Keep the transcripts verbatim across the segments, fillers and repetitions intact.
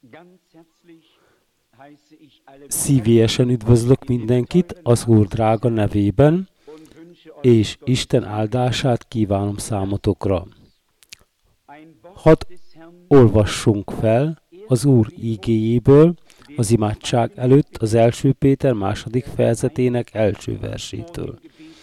Szívélyesen üdvözlök mindenkit az Úr drága nevében, és Isten áldását kívánom számotokra. Hadd olvassunk fel az Úr igéjéből az imádság előtt az első Péter második fejezetének első versétől.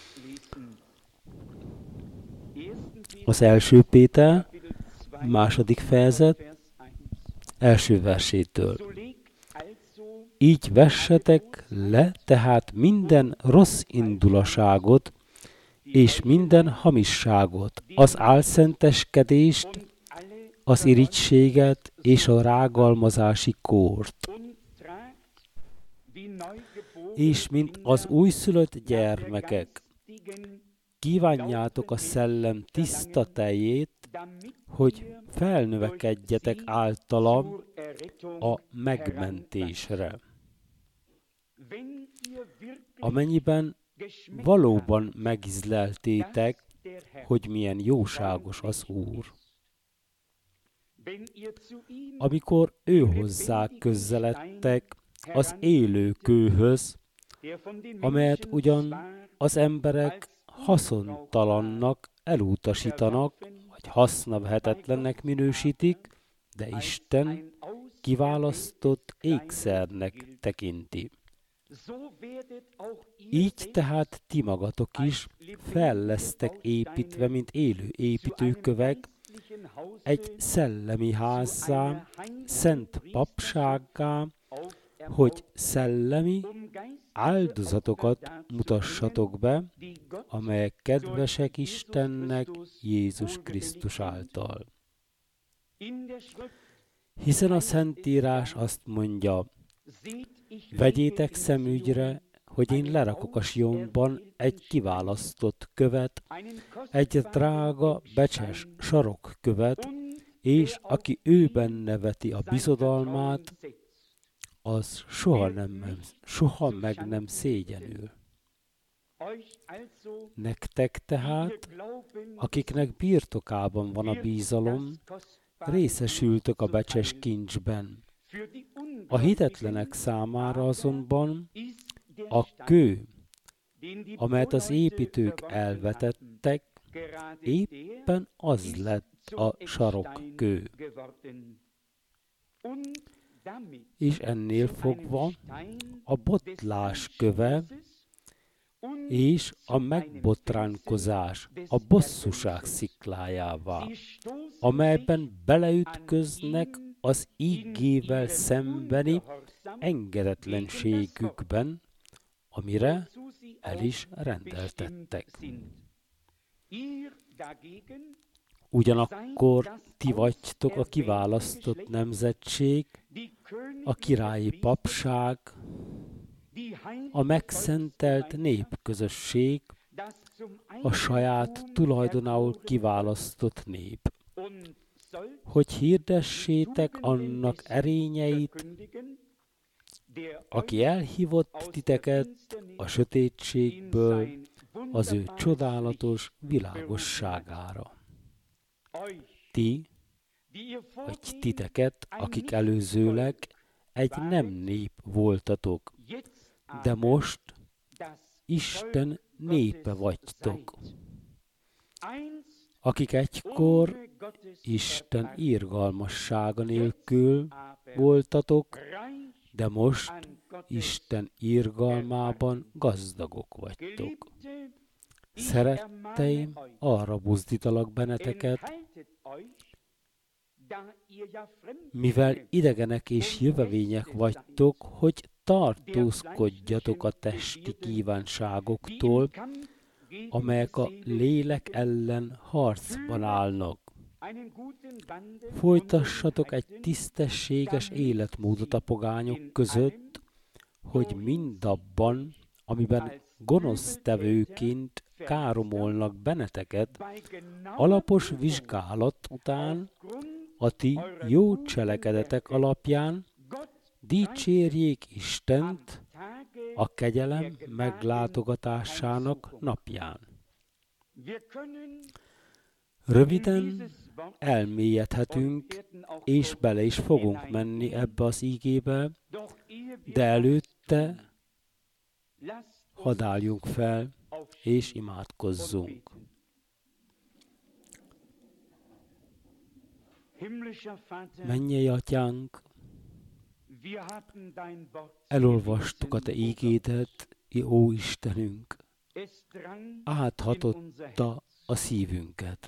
Az első Péter második fejezet első versétől. Így vessetek le tehát minden rossz indulaságot és minden hamisságot, az álszenteskedést, az irigységet és a rágalmazási kórt. És mint az újszülött gyermekek, kívánjátok a szellem tiszta tejét, hogy felnövekedjetek általa a megmentésre. Amennyiben valóban megizleltétek, hogy milyen jóságos az Úr. Amikor ő hozzá közeledtek az élő kőhöz, amelyet ugyan az emberek haszontalannak elutasítanak, vagy hasznavehetetlennek minősítik, de Isten kiválasztott ékszernek tekinti. Így tehát ti magatok is fel lesztek építve, mint élő építőkövek, egy szellemi házzá, szent papsággá, hogy szellemi áldozatokat mutassatok be, amelyek kedvesek Istennek Jézus Krisztus által. Hiszen a Szentírás azt mondja, vegyétek szemügyre, hogy én lerakok a Sionban egy kiválasztott követ, egy drága, becses sarokkövet, és aki őben neveti a bizodalmát, az soha, nem, soha meg nem szégyenül. Nektek tehát, akiknek birtokában van a bízalom, részesültök a becses kincsben. A hitetlenek számára azonban a kő, amelyet az építők elvetettek, éppen az lett a sarokkő. És ennél fogva a botlás köve és a megbotránkozás a bosszúság sziklájává, amelyben beleütköznek az igével szembeni engedetlenségükben, amire el is rendeltettek. Ugyanakkor ti vagytok a kiválasztott nemzetség, a királyi papság, a megszentelt népközösség, a saját tulajdonául kiválasztott nép, hogy hirdessétek annak erényeit, aki elhívott titeket a sötétségből az ő csodálatos világosságára. Ti, vagy titeket, akik előzőleg egy nem nép voltatok, de most Isten népe vagytok, akik egykor Isten irgalmassága nélkül voltatok, de most Isten irgalmában gazdagok vagytok. Szeretteim, arra buzdítalak benneteket, mivel idegenek és jövevények vagytok, hogy tartózkodjatok a testi kívánságoktól, amelyek a lélek ellen harcban állnak. Folytassatok egy tisztességes életmódot a pogányok között, hogy mindabban, amiben gonosztevőként káromolnak benneteket, alapos vizsgálat után a ti jó cselekedetek alapján dicsérjék Istent a kegyelem meglátogatásának napján. Röviden elmélyedhetünk, és bele is fogunk menni ebbe az ígébe, de előtte hadd álljunk fel, és imádkozzunk. Mennyei Atyánk, elolvastuk a Te ígédet, ó Istenünk, áthatotta a szívünket.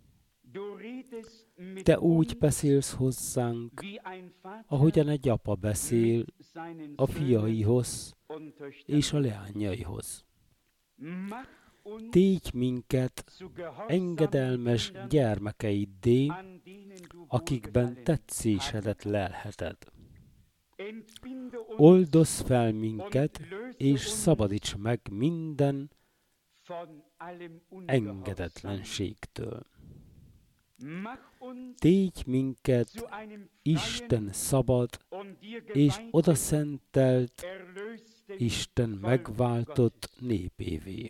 Te úgy beszélsz hozzánk, ahogyan egy apa beszél a fiaihoz és a leányaihoz. Tégy minket engedelmes gyermekeiddé, akikben tetszésedet lelheted. Oldozz fel minket, és szabadíts meg minden engedetlenségtől. Tégy minket Isten szabad és odaszentelt, Isten megváltott népévé.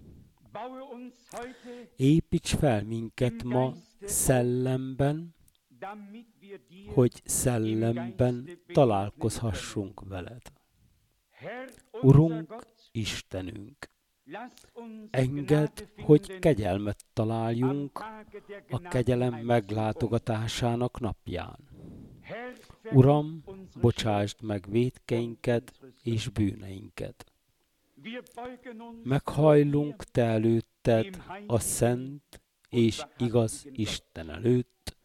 Építs fel minket ma szellemben, hogy szellemben találkozhassunk veled. Urunk, Istenünk, engedd, hogy kegyelmet találjunk a kegyelem meglátogatásának napján. Uram, bocsásd meg vétkeinket és bűneinket. Meghajlunk Te előtted a szent és igaz Isten előtt,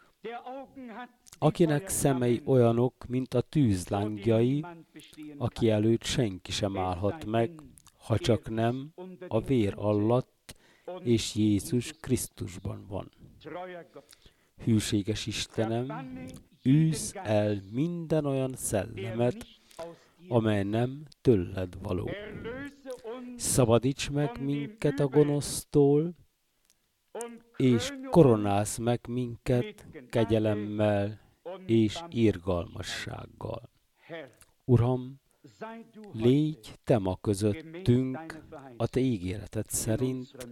akinek szemei olyanok, mint a tűzlángjai, aki előtt senki sem állhat meg, ha csak nem a vér alatt és Jézus Krisztusban van. Hűséges Istenem, űzz el minden olyan szellemet, amely nem tőled való. Szabadíts meg minket a gonosztól, és koronázz meg minket kegyelemmel és irgalmassággal. Uram, légy Te ma közöttünk a Te ígéreted szerint,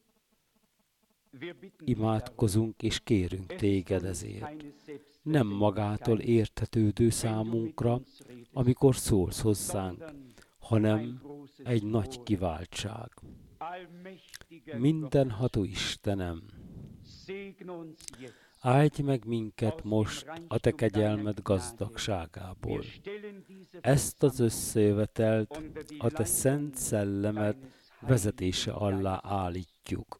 imádkozunk és kérünk Téged ezért. Nem magától érthetődő számunkra, amikor szólsz hozzánk, hanem egy nagy kiváltság. Mindenható Istenem, áldj meg minket most a Te kegyelmed gazdagságából. Ezt az összejövetelt a Te szent szellemed vezetése alá állítjuk.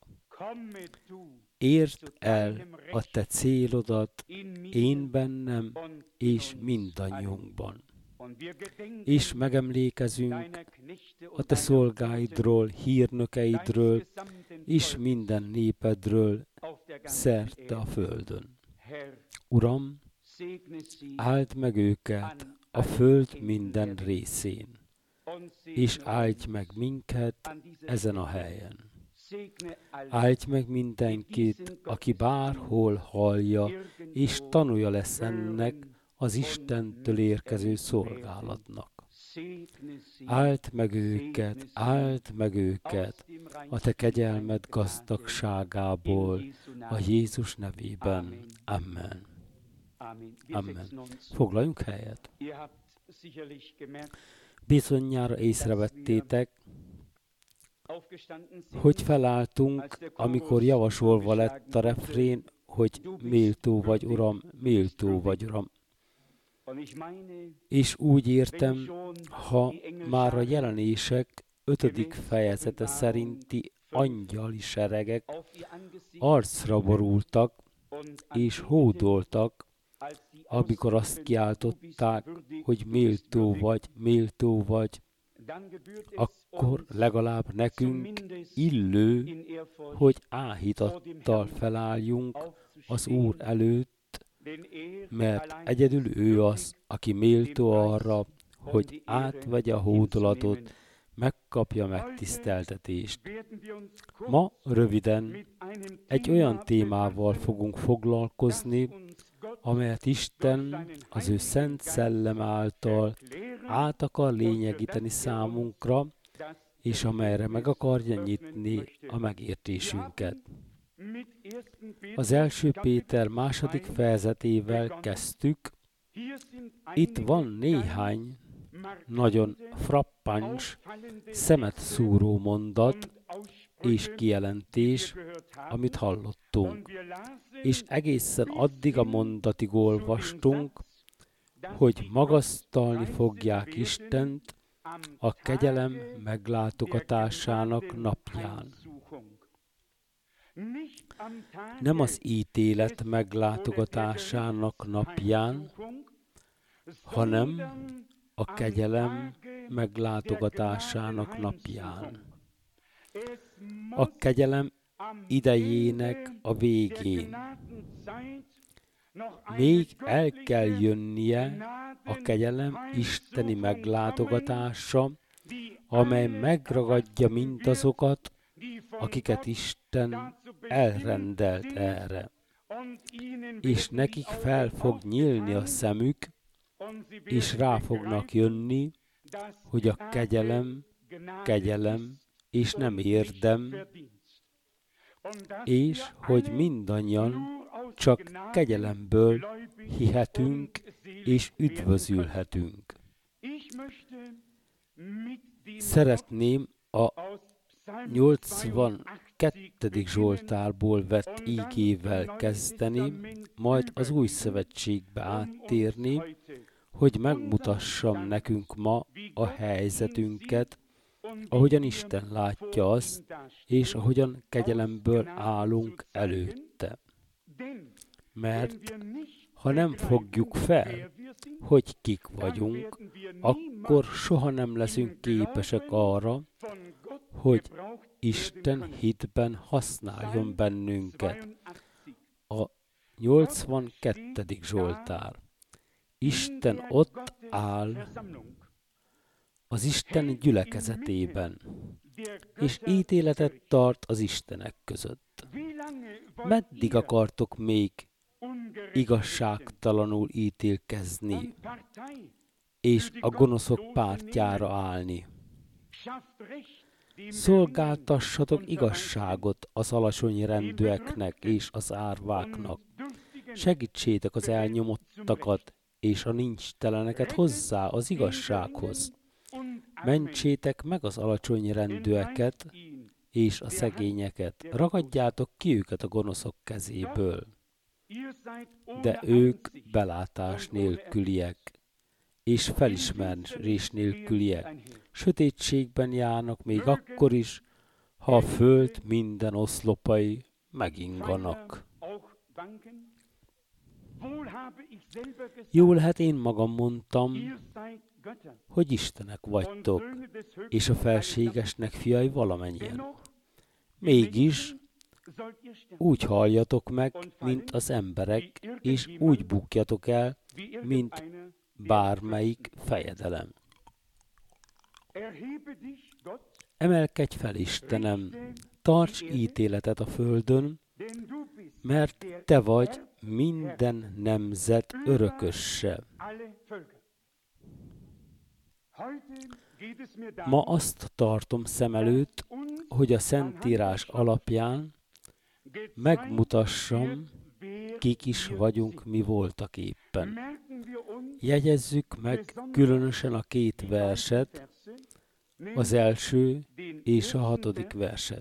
Érd el a Te célodat én bennem és mindannyiunkban. És megemlékezünk a Te szolgáidról, hírnökeidről, és minden népedről szerte a földön. Uram, áld meg őket a föld minden részén, és áldj meg minket ezen a helyen. Áldj meg mindenkit, aki bárhol hallja, és tanulja lesz ennek az Istentől érkező szolgálatnak. Áld meg őket, áld meg őket a Te kegyelmed gazdagságából, a Jézus nevében. Amen. Amen. Foglaljunk helyet. Bizonyára észrevettétek, hogy felálltunk, amikor javasolva lett a refrén, hogy méltó vagy, Uram, méltó vagy, Uram. És úgy értem, ha már a jelenések ötödik fejezete szerinti angyali seregek arcra borultak és hódoltak, amikor azt kiáltották, hogy méltó vagy, méltó vagy, akkor legalább nekünk illő, hogy áhítattal felálljunk az Úr előtt, mert egyedül ő az, aki méltó arra, hogy átvegye a hódolatot, megkapja megtiszteltetést. Ma röviden egy olyan témával fogunk foglalkozni, amelyet Isten az ő szent szellem által át akar lényegíteni számunkra, és amelyre meg akarja nyitni a megértésünket. Az első Péter második fejezetével kezdtük. Itt van néhány nagyon frappáns, szemet szúró mondat és kijelentés, amit hallottunk. És egészen addig a mondatig olvastunk, hogy magasztalni fogják Istent a kegyelem meglátogatásának napján. Nem az ítélet meglátogatásának napján, hanem a kegyelem meglátogatásának napján. A kegyelem idejének a végén. Még el kell jönnie a kegyelem isteni meglátogatása, amely megragadja mindazokat, akiket Isten elrendelt erre. És nekik fel fog nyílni a szemük, és rá fognak jönni, hogy a kegyelem, kegyelem, és nem érdem, és hogy mindannyian csak kegyelemből hihetünk és üdvözülhetünk. Szeretném a nyolcvankettedik Zsoltárból vett ígével kezdeni, majd az Új Szövetségbe áttérni, hogy megmutassam nekünk ma a helyzetünket, ahogyan Isten látja azt, és ahogyan kegyelemből állunk előtte. Mert ha nem fogjuk fel, hogy kik vagyunk, akkor soha nem leszünk képesek arra, hogy Isten hitben használjon bennünket. A nyolcvankettedik Zsoltár. Isten ott áll az Isten gyülekezetében, és ítéletet tart az istenek között. Meddig akartok még igazságtalanul ítélkezni, és a gonoszok pártjára állni? Szolgáltassatok igazságot az alacsony rendűeknek és az árváknak. Segítsétek az elnyomottakat és a nincsteleneket hozzá az igazsághoz. Mentsétek meg az alacsony rendűeket és a szegényeket. Ragadjátok ki őket a gonoszok kezéből. De ők belátás nélküliek és felismerés nélküliek. Sötétségben járnak még akkor is, ha a föld minden oszlopai meginganak. Jó lehet, én magam mondtam, hogy istenek vagytok, és a felségesnek fiai valamennyien. Mégis úgy halljatok meg, mint az emberek, és úgy bukjatok el, mint bármelyik fejedelem. Emelkedj fel, Istenem, tarts ítéletet a földön, mert te vagy minden nemzet örököse. Ma azt tartom szem előtt, hogy a Szentírás alapján megmutassam, kik is vagyunk mi voltak éppen. Jegyezzük meg különösen a két verset, az első és a hatodik verset.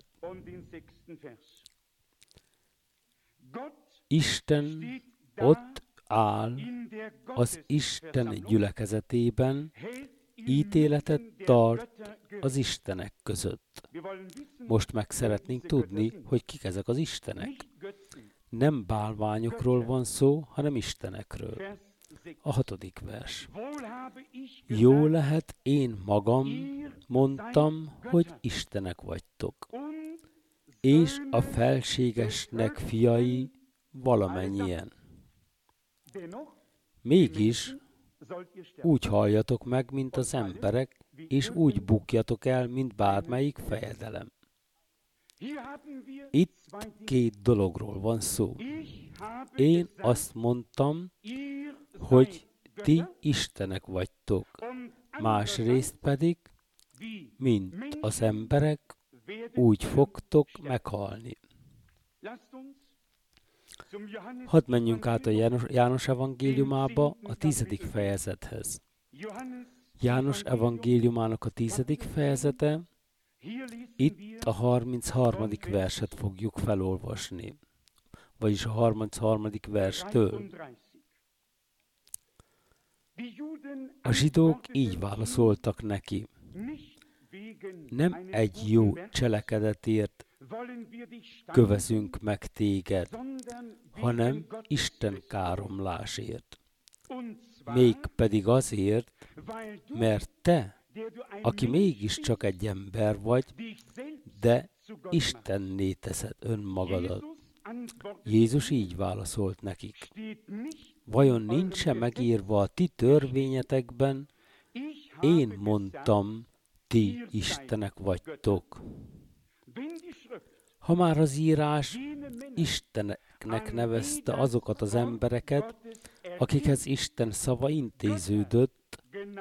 Isten ott áll az Isten gyülekezetében, ítéletet tart az istenek között. Most meg szeretnénk tudni, hogy kik ezek az istenek. Nem bálványokról van szó, hanem istenekről. A hatodik vers. Jó lehet, én magam mondtam, hogy istenek vagytok, és a felségesnek fiai valamennyien. Mégis úgy halljatok meg, mint az emberek, és úgy bukjatok el, mint bármelyik fejedelem. Itt két dologról van szó. Én azt mondtam, hogy ti istenek vagytok, másrészt pedig, mint az emberek, úgy fogtok meghalni. Hadd menjünk át a János, János evangéliumába, a tizedik fejezethez. János evangéliumának a tizedik fejezete, itt a harmincharmadik verset fogjuk felolvasni, vagyis a harmincharmadik verstől. A zsidók így válaszoltak neki: nem egy jó cselekedetért kövezünk meg téged, hanem Isten káromlásért. Mégpedig azért, mert te, aki mégiscsak egy ember vagy, de Istenné teszed önmagadat. Jézus így válaszolt nekik: vajon nincs-e megírva a ti törvényetekben? Én mondtam, ti istenek vagytok. Ha már az írás isteneknek nevezte azokat az embereket, akikhez Isten szava intéződött,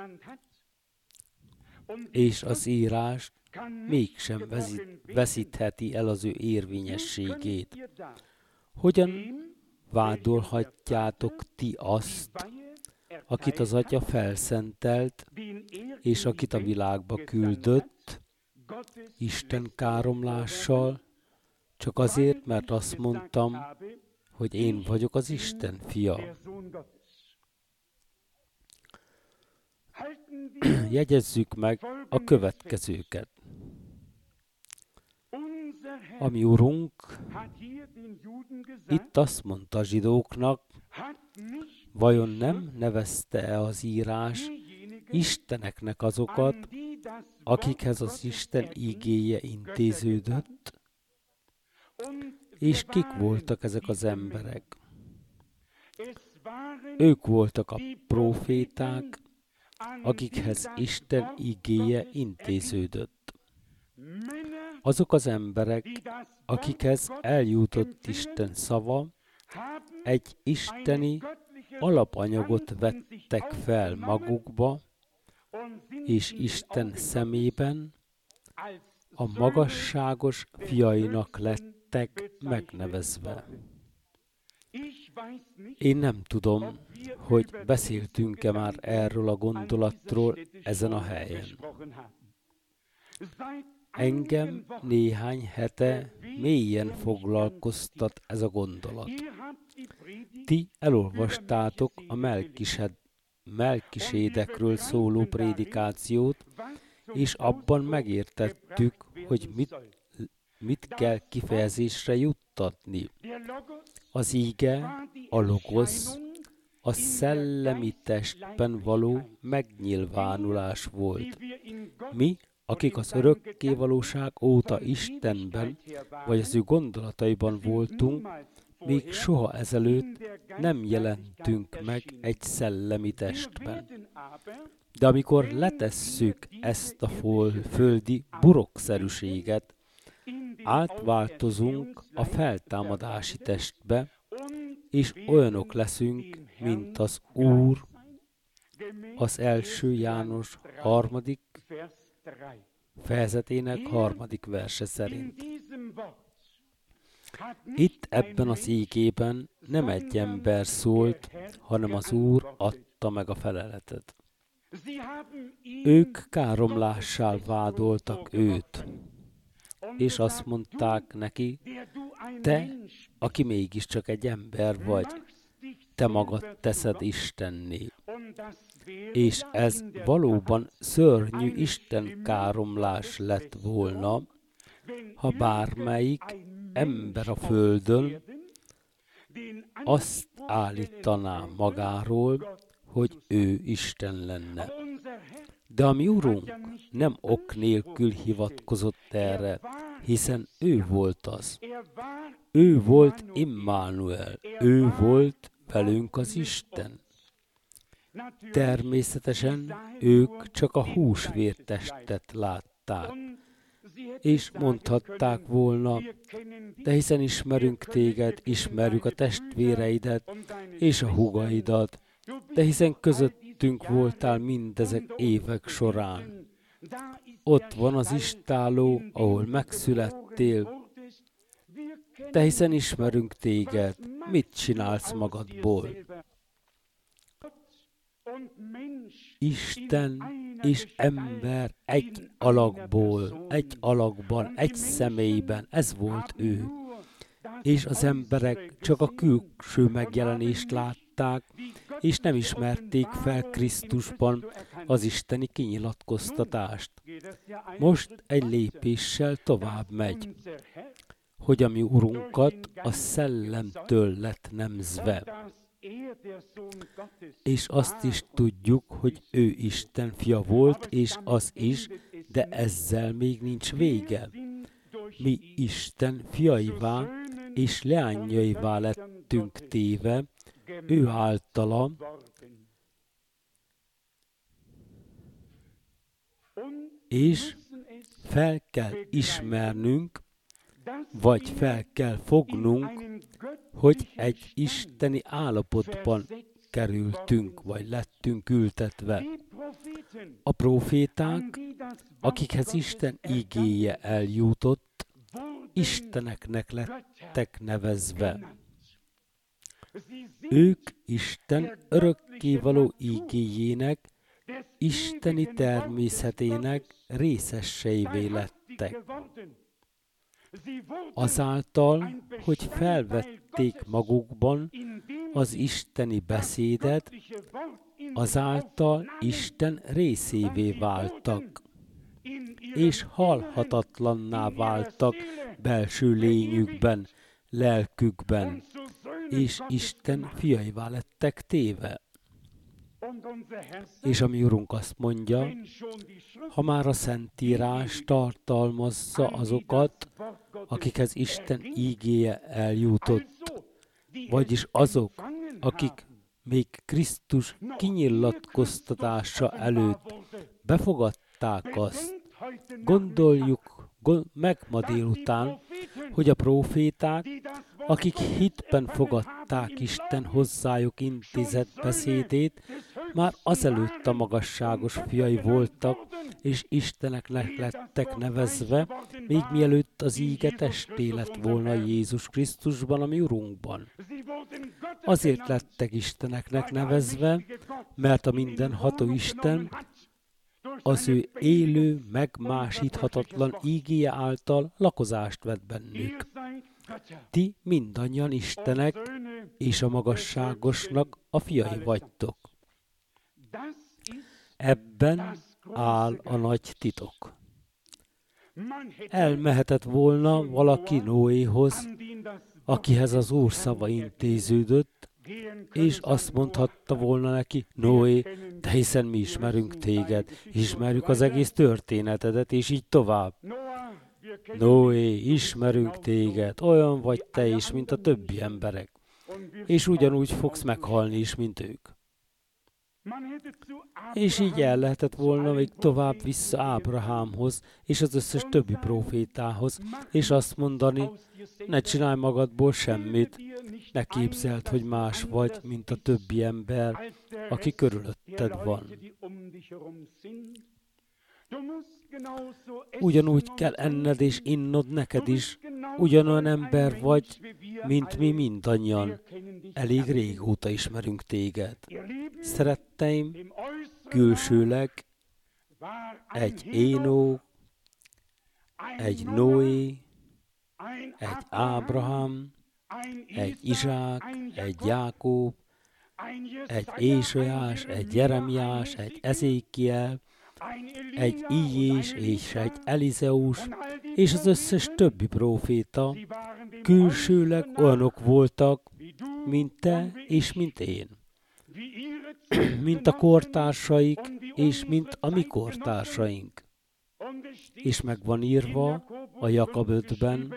és az írás mégsem veszítheti el az ő érvényességét, hogyan vádolhatjátok ti azt, akit az Atya felszentelt, és akit a világba küldött, Isten káromlással, csak azért, mert azt mondtam, hogy én vagyok az Isten fia. Jegyezzük meg a következőket. A mi Urunk itt azt mondta a zsidóknak, vajon nem nevezte-e az írás isteneknek azokat, akikhez az Isten igéje intéződött? És kik voltak ezek az emberek? Ők voltak a próféták, akikhez Isten igéje intéződött. Azok az emberek, akikhez eljutott Isten szava, egy isteni alapanyagot vettek fel magukba, és Isten szemében a magasságos fiainak lettek megnevezve. Én nem tudom, hogy beszéltünk-e már erről a gondolatról ezen a helyen. Engem néhány hete mélyen foglalkoztat ez a gondolat. Ti elolvastátok a Melkised, Melkisédekről szóló prédikációt, és abban megértettük, hogy mit, mit kell kifejezésre juttatni. Az íge, a logosz, a szellemi testben való megnyilvánulás volt. Mi, akik az örökkévalóság óta Istenben, vagy az ő gondolataiban voltunk, még soha ezelőtt nem jelentünk meg egy szellemi testben. De amikor letesszük ezt a földi burokszerűséget, átváltozunk a feltámadási testbe, és olyanok leszünk, mint az Úr, az első János harmadik fejezetének harmadik verse szerint. Itt ebben az ígében nem egy ember szólt, hanem az Úr adta meg a feleletet. Ők káromlással vádoltak őt, és azt mondták neki, te, aki mégiscsak egy ember vagy, te magad teszed Istenné. És ez valóban szörnyű Isten káromlás lett volna, ha bármelyik ember a földön azt állítaná magáról, hogy ő Isten lenne. De a mi Urunk nem ok nélkül hivatkozott erre, hiszen ő volt az. Ő volt Immanuel, ő volt velünk az Isten. Természetesen ők csak a húsvértestet látták, és mondhatták volna, de hiszen ismerünk téged, ismerjük a testvéreidet és a húgaidat, de hiszen közöttünk voltál mindezek évek során. Ott van az istálló, ahol megszülettél, de hiszen ismerünk téged, mit csinálsz magadból? Isten és ember egy alakból, egy alakban, egy személyben, ez volt ő. És az emberek csak a külső megjelenést látták, és nem ismerték fel Krisztusban az isteni kinyilatkoztatást. Most egy lépéssel tovább megy, hogy a mi Urunkat a szellemtől lett nemzve. És azt is tudjuk, hogy ő Isten fia volt, és az is, de ezzel még nincs vége. Mi Isten fiaivá és leányaivá lettünk téve, ő általa, és fel kell ismernünk, vagy fel kell fognunk, hogy egy isteni állapotban kerültünk, vagy lettünk ültetve. A próféták, akikhez Isten igéje eljutott, isteneknek lettek nevezve. Ők Isten örökkévaló igéjének, isteni természetének részeseivé lettek. Azáltal, hogy felvették magukban az isteni beszédet, azáltal Isten részévé váltak, és halhatatlanná váltak belső lényükben, lelkükben, és Isten fiaivá lettek téve. És a mi Urunk azt mondja, ha már a Szentírás tartalmazza azokat, akikhez Isten ígéje eljutott, vagyis azok, akik még Krisztus kinyilatkoztatása előtt befogadták azt, gondoljuk meg ma délután, hogy a próféták, akik hitben fogadták Isten hozzájuk intézett beszédét, már azelőtt a magasságos fiai voltak, és Isteneknek lettek nevezve, még mielőtt az íge testé lett volna Jézus Krisztusban, a mi Urunkban. Azért lettek Isteneknek nevezve, mert a mindenható Isten az ő élő, megmásíthatatlan ígéje által lakozást vett bennük. Ti mindannyian Istenek és a magasságosnak a fiai vagytok. Ebben áll a nagy titok. Elmehetett volna valaki Noéhoz, akihez az Úr szava intéződött, és azt mondhatta volna neki, Noé, de hiszen mi ismerünk téged, ismerjük az egész történetedet, és így tovább. Noé, ismerünk téged, olyan vagy te is, mint a többi emberek, és ugyanúgy fogsz meghalni is, mint ők. És így el lehetett volna még tovább vissza Ábrahámhoz, és az összes többi prófétához, és azt mondani, ne csinálj magadból semmit, ne képzeld, hogy más vagy, mint a többi ember, aki körülötted van. Ugyanúgy kell enned és innod neked is, ugyanolyan ember vagy, mint mi mindannyian. Elég régóta ismerünk téged. Szeretteim, külsőleg egy Énó, egy Noé, egy Ábrahám, egy Izsák, egy Jákob, egy Ézsaiás, egy Jeremiás, egy Ezékiel, egy Íjés és egy Elizeus, és az összes többi próféta külsőleg olyanok voltak, mint te és mint én, mint a kortársaik és mint a mi kortársaink. És meg van írva a Jakab ötben,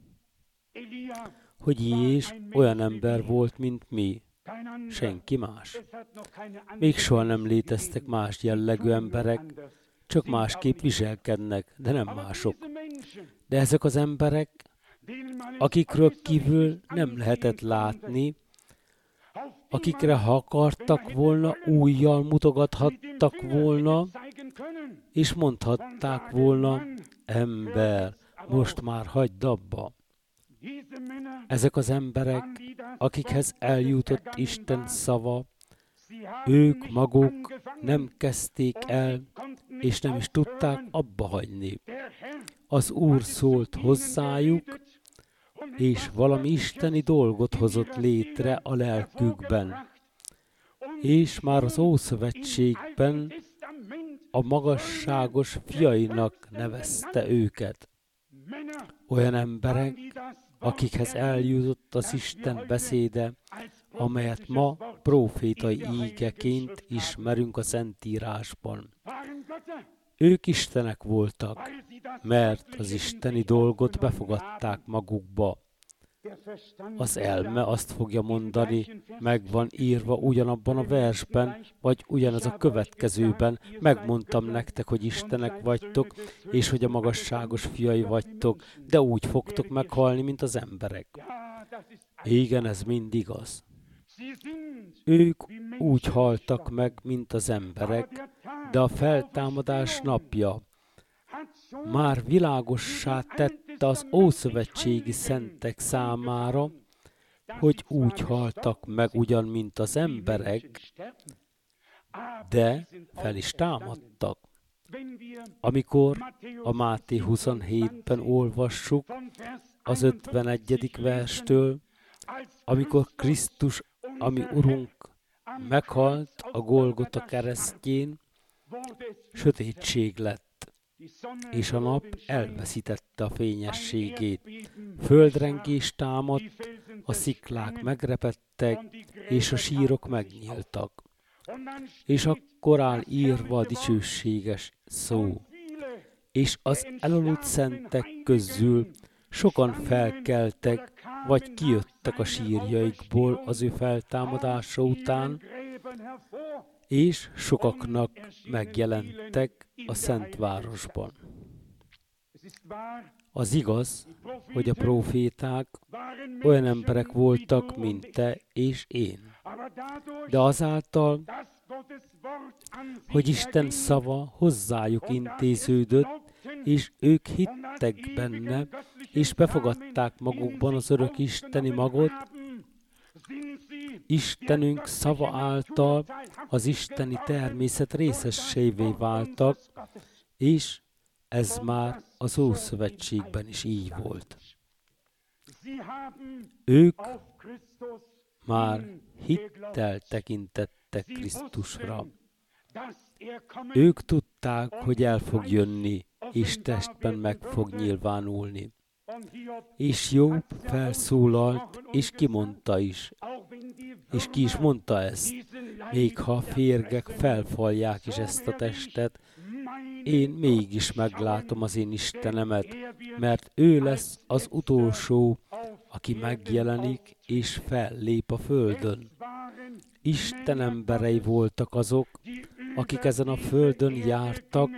hogy Íjés olyan ember volt, mint mi, senki más. Még soha nem léteztek más jellegű emberek, csak másképp viselkednek, de nem mások. De ezek az emberek, akikről kívül nem lehetett látni, akikre ha akartak volna, újjal mutogathattak volna, és mondhatták volna, ember, most már hagyd abba. Ezek az emberek, akikhez eljutott Isten szava, ők maguk nem kezdték el, és nem is tudták abba hagyni. Az Úr szólt hozzájuk, és valami isteni dolgot hozott létre a lelkükben. És már az Ószövetségben a magasságos fiainak nevezte őket. Olyan emberek, akikhez eljutott az Isten beszéde, amelyet ma prófétai ígeként ismerünk a Szentírásban. Ők istenek voltak, mert az isteni dolgot befogadták magukba. Az elme azt fogja mondani, meg van írva ugyanabban a versben, vagy ugyanaz a következőben, megmondtam nektek, hogy istenek vagytok, és hogy a magasságos fiai vagytok, de úgy fogtok meghalni, mint az emberek. Igen, ez mind igaz. Ők úgy haltak meg, mint az emberek, de a feltámadás napja már világossá tette az ószövetségi szentek számára, hogy úgy haltak meg ugyan, mint az emberek, de fel is támadtak. Amikor a Máté huszonhétben olvassuk az ötvenegyedik verstől, amikor Krisztus, ami Urunk, meghalt a Golgota keresztjén, sötétség lett, és a nap elveszítette a fényességét. Földrengés támadt, a sziklák megrepedtek, és a sírok megnyíltak. És akkor áll írva a dicsőséges szó. És az elaludt szentek közül sokan felkeltek, vagy kijöttek a sírjaikból az ő feltámadása után, és sokaknak megjelentek a Szentvárosban. Az igaz, hogy a próféták olyan emberek voltak, mint te és én. De azáltal, hogy Isten szava hozzájuk intéződött, és ők hittek benne, és befogadták magukban az örök isteni magot, Istenünk szava által az isteni természet részessévé váltak, és ez már az Ószövetségben is így volt. Ők már hittel tekintettek Krisztusra. Ők tudták, hogy el fog jönni, és testben meg fog nyilvánulni. És Jobb felszólalt, és kimondta is. És ki is mondta ezt, még ha a férgek felfalják is ezt a testet, én mégis meglátom az én Istenemet, mert ő lesz az utolsó, aki megjelenik és fellép a földön. Isten emberei voltak azok, akik ezen a földön jártak,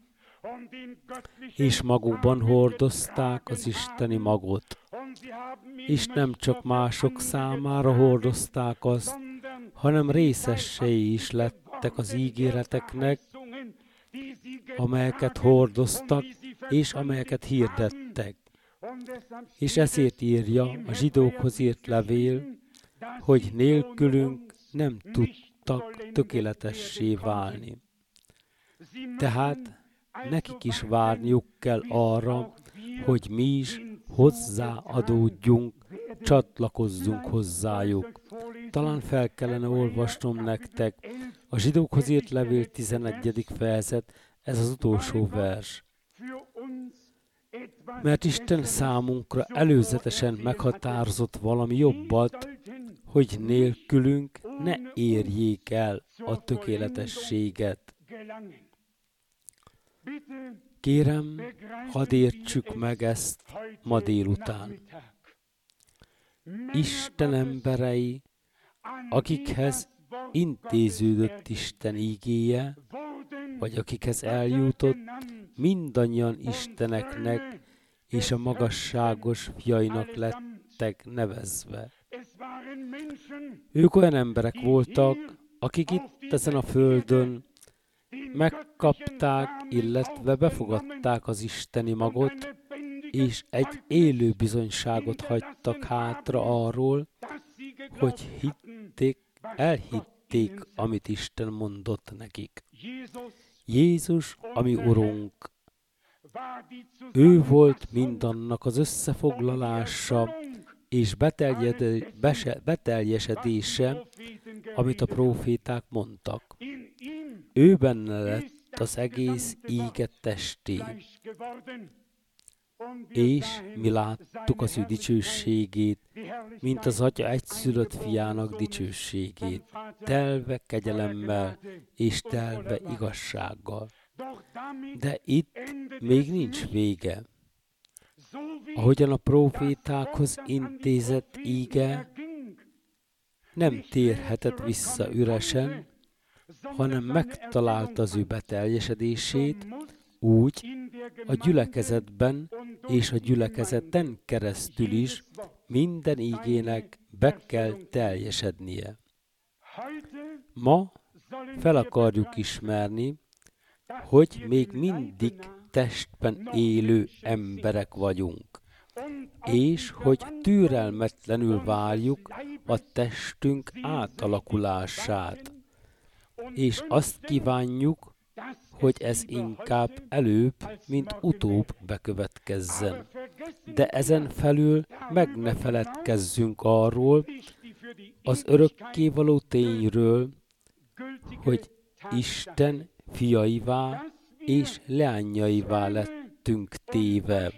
és magukban hordozták az isteni magot. És nem csak mások számára hordozták azt, hanem részessei is lettek az ígéreteknek, amelyeket hordoztak, és amelyeket hirdettek. És ezért írja a zsidókhoz írt levél, hogy nélkülünk nem tudtak tökéletessé válni. Tehát nekik is várniuk kell arra, hogy mi is hozzáadódjunk, csatlakozzunk hozzájuk. Talán fel kellene olvasnom nektek a zsidókhoz írt levél tizenegyedik fejezet, ez az utolsó vers. Mert Isten számunkra előzetesen meghatározott valami jobbat, hogy nélkülünk ne érjék el a tökéletességet. Kérem, hadd értsük meg ezt ma délután. Isten emberei, akikhez intéződött Isten ígéje, vagy akikhez eljutott, mindannyian isteneknek és a magasságos fiainak lettek nevezve. Ők olyan emberek voltak, akik itt ezen a földön megkapták, illetve befogadták az isteni magot, és egy élő bizonyságot hagytak hátra arról, hogy hitték, elhitték, amit Isten mondott nekik. Jézus, ami Urunk, ő volt mindannak az összefoglalása és beteljesedése, amit a próféták mondtak. Ő benne lett az egész íge testé, és mi láttuk az ő dicsőségét, mint az Atya egyszülött fiának dicsőségét, telve kegyelemmel és telve igazsággal. De itt még nincs vége. Ahogyan a prófétákhoz intézett íge nem térhetett vissza üresen, hanem megtalálta az ő beteljesedését, úgy a gyülekezetben és a gyülekezeten keresztül is minden ígének be kell teljesednie. Ma fel akarjuk ismerni, hogy még mindig testben élő emberek vagyunk, és hogy türelmetlenül várjuk a testünk átalakulását, és azt kívánjuk, hogy ez inkább előbb, mint utóbb bekövetkezzen. De ezen felül meg ne feledkezzünk arról, az örökkévaló tényről, hogy Isten fiaivá és leányaivá lettünk téve,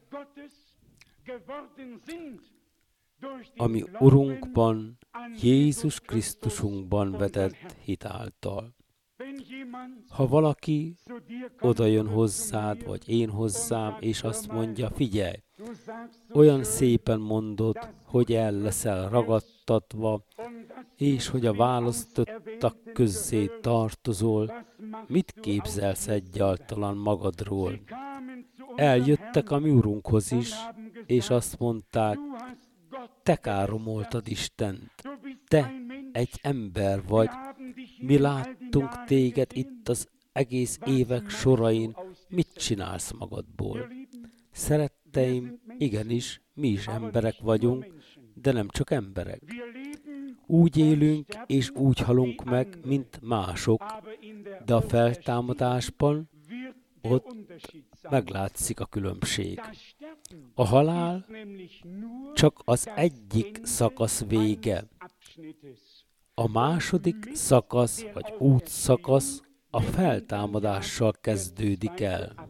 ami Urunkban, Jézus Krisztusunkban vetett hit által. Ha valaki odajön hozzád, vagy én hozzám, és azt mondja, figyelj, olyan szépen mondod, hogy el leszel ragadtatva, és hogy a választottak közzé tartozol, mit képzelsz egyáltalán magadról? Eljöttek a mi Urunkhoz is, és azt mondták, te káromoltad Istent, te egy ember vagy, mi láttunk téged itt az egész évek sorain, mit csinálsz magadból? Szeretteim, igenis, mi is emberek vagyunk, de nem csak emberek. Úgy élünk és úgy halunk meg, mint mások, de a feltámadásban ott meglátszik a különbség. A halál csak az egyik szakasz vége. A második szakasz, vagy útszakasz a feltámadással kezdődik el.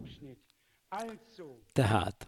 Tehát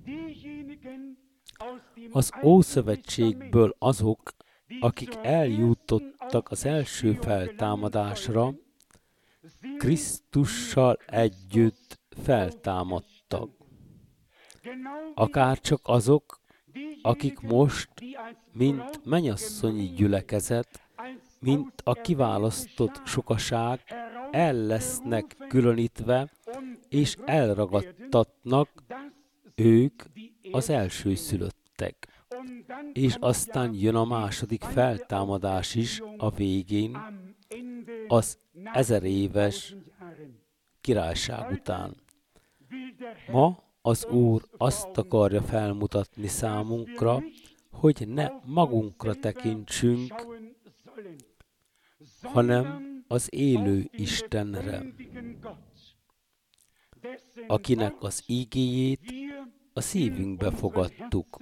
az Ószövetségből azok, akik eljutottak az első feltámadásra, Krisztussal együtt feltámadtak. Akárcsak azok, akik most, mint mennyasszonyi gyülekezet, mint a kiválasztott sokaság, el lesznek különítve, és elragadtatnak, ők az elsőszülöttek. És aztán jön a második feltámadás is a végén, az ezer éves királyság után. Ma az Úr azt akarja felmutatni számunkra, hogy ne magunkra tekintsünk, hanem az élő Istenre, akinek az ígéjét a szívünkbe fogadtuk.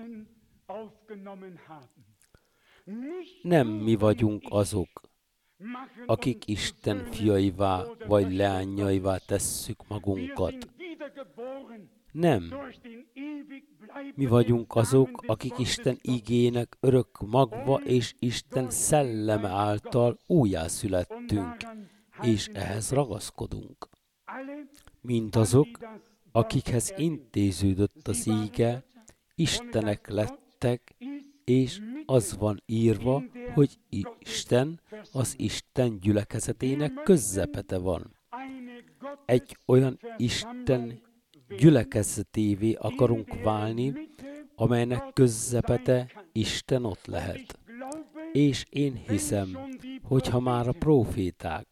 Nem mi vagyunk azok, akik Isten fiaivá vagy leányaivá tesszük magunkat. Nem. Mi vagyunk azok, akik Isten igének örök magva és Isten szelleme által újjászülettünk, és ehhez ragaszkodunk. Mindazok, akikhez intéződött az íge, Istenek lettek, és az van írva, hogy Isten az Isten gyülekezetének közzepete van. Egy olyan Isten gyülekezetévé akarunk válni, amelynek közzepete Isten ott lehet. És én hiszem, hogyha már a próféták,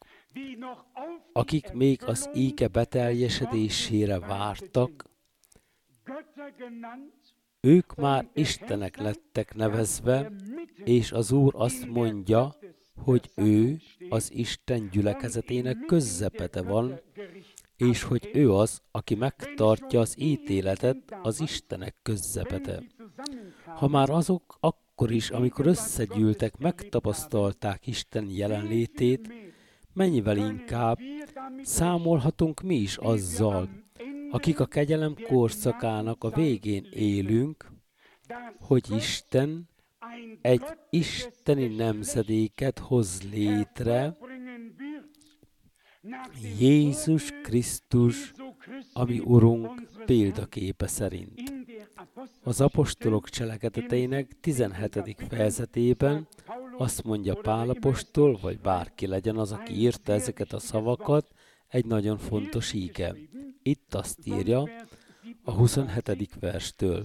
akik még az íge beteljesedésére vártak, Ők már istenek lettek nevezve, és az Úr azt mondja, hogy ő az Isten gyülekezetének közzepete van, és hogy ő az, aki megtartja az ítéletet, az Istenek közzepete. Ha már azok akkor is, amikor összegyűltek, megtapasztalták Isten jelenlétét, mennyivel inkább számolhatunk mi is azzal, akik a kegyelem korszakának a végén élünk, hogy Isten egy isteni nemzedéket hoz létre, Jézus Krisztus, ami Urunk példaképe szerint. Az apostolok cselekedeteinek tizenhetedik fejezetében azt mondja Pál apostol, vagy bárki legyen az, aki írta ezeket a szavakat, egy nagyon fontos íge. Itt azt írja a huszonhetedik verstől.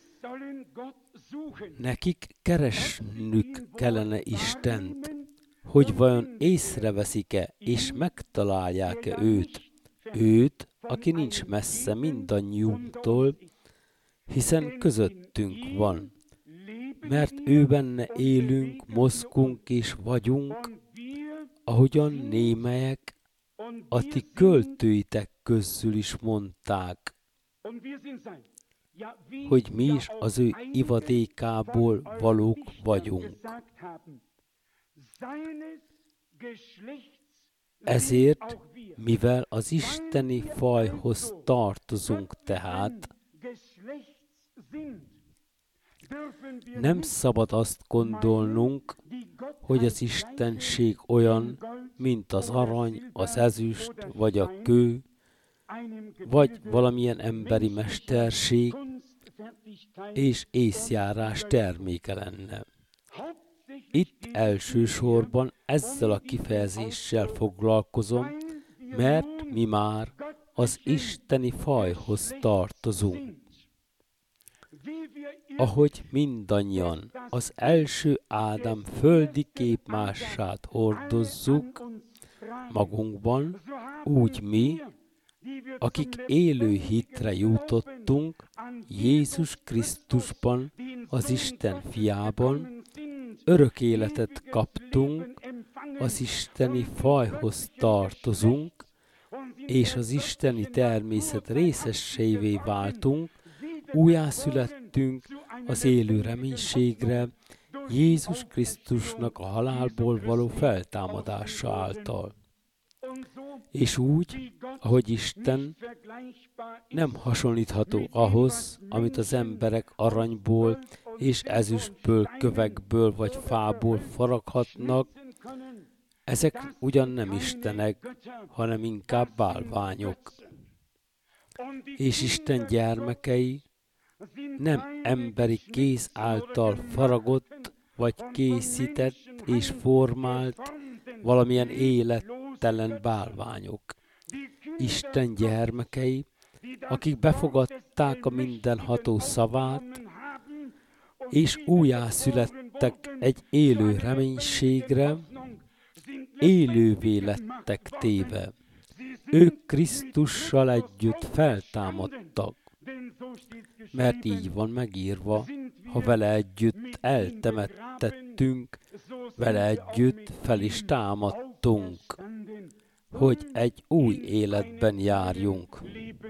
Nekik keresnük kellene Istent, hogy vajon észreveszik-e és megtalálják-e őt, őt, aki nincs messze mindannyiunktól, hiszen közöttünk van, mert ő benne élünk, mozgunk és vagyunk, ahogyan némelyek a ti költőitek közül is mondták, hogy mi is az ő ivadékából valók vagyunk. Ezért, mivel az isteni fajhoz tartozunk tehát, nem szabad azt gondolnunk, hogy az istenség olyan, mint az arany, az ezüst, vagy a kő, vagy valamilyen emberi mesterség és észjárás terméke lenne. Itt elsősorban ezzel a kifejezéssel foglalkozom, mert mi már az isteni fajhoz tartozunk. Ahogy mindannyian az első Ádám földi képmását hordozzuk magunkban, úgy mi, akik élő hitre jutottunk Jézus Krisztusban, az Isten fiában, örök életet kaptunk, az isteni fajhoz tartozunk, és az isteni természet részessévé váltunk, újjászülettünk az élő reménységre, Jézus Krisztusnak a halálból való feltámadása által. És úgy, ahogy Isten nem hasonlítható ahhoz, amit az emberek aranyból és ezüstből, kövekből vagy fából faraghatnak, ezek ugyan nem istenek, hanem inkább bálványok. És Isten gyermekei nem emberi kéz által faragott, vagy készített és formált valamilyen élettelen bálványok. Isten gyermekei, akik befogadták a mindenható szavát, és újjászülettek egy élő reménységre, élővé lettek téve. Ők Krisztussal együtt feltámadtak, mert így van megírva, ha vele együtt eltemettettünk, vele együtt fel is támadtunk, hogy egy új életben járjunk.